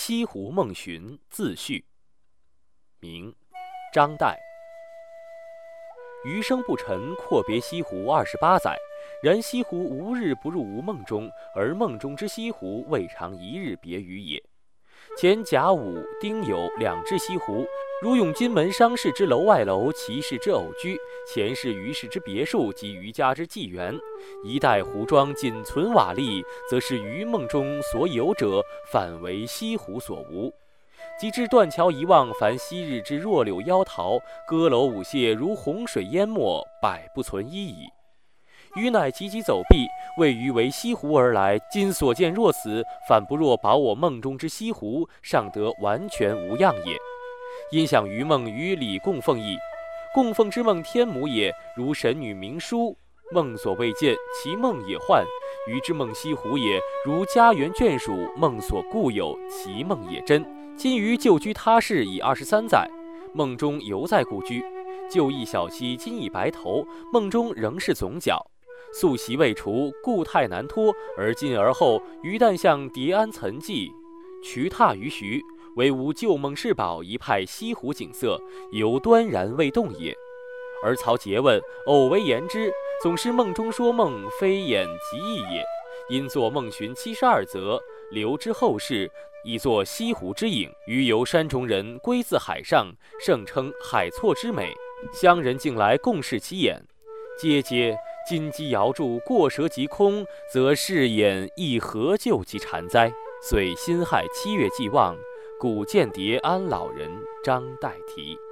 西湖梦寻自序，明，张岱。余生不陈，阔别西湖28载。然西湖无日不入吾梦中，而梦中之西湖未尝一日别于也。前甲午、丁酉两至西湖，如永金门商氏之楼外楼，齐氏之偶居，钱氏、余氏之别墅及余家之纪元。一代湖庄仅存瓦砾，则是余梦中所有者，反为西湖所无。及至断桥一望，凡昔日之弱柳妖桃，歌楼舞榭如洪水淹没，百不存一矣。余乃急急走避，谓余为西湖而来，今所见若此，反不若保我梦中之西湖，尚得完全无恙也。因想余梦与李供奉矣，供奉之梦天母也，如神女明书，梦所未见，其梦也幻；余之梦西湖也，如家园眷属，梦所固有，其梦也真。今余旧居他市已23载，梦中犹在故居。旧邑小妻今已白头，梦中仍是总角。宿习未除，故太难脱，而今而后，余但向叠安岑寂，渠踏于徐，唯吾旧梦是宝一派西湖景色，犹端然未动也。而曹诘问，偶为言之，总是梦中说梦，非演即义也。因作梦寻72则，留之后世，以作西湖之影。余由山中人，归自海上，盛称海错之美。乡人竟来共视其眼，嗟金鸡遥祝，过蛇即空，则是眼亦何救其缠哉？遂辛亥7月既望，古见叠安老人张岱题。